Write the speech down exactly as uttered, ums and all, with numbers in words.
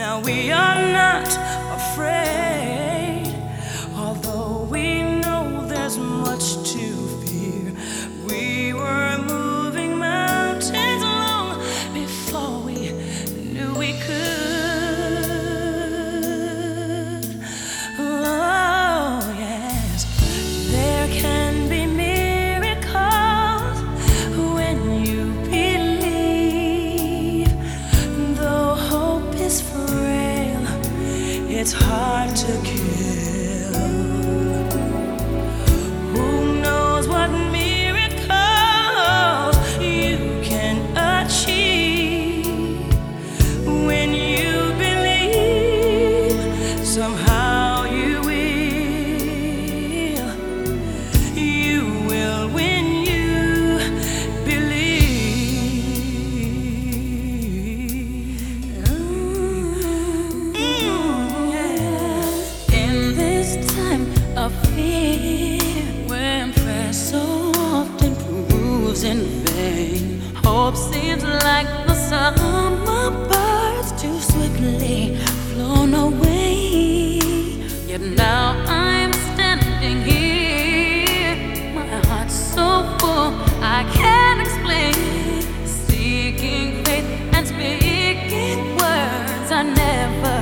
Now we are not afraid, although we know there's much to fear. We were moving mountains long before we knew we could. Oh, yes, there can be miracles when you believe. Though hope is frail, it's hard to kill. Who knows what miracles you can achieve when you believe? Somehow you will. You will when you believe. Mm, yeah. In this time of fear, when prayer so often proves in vain, hope seems like the summer birds too swiftly flown away. Yet now I'm standing here, my heart's so full I can't explain, seeking faith and speaking words I never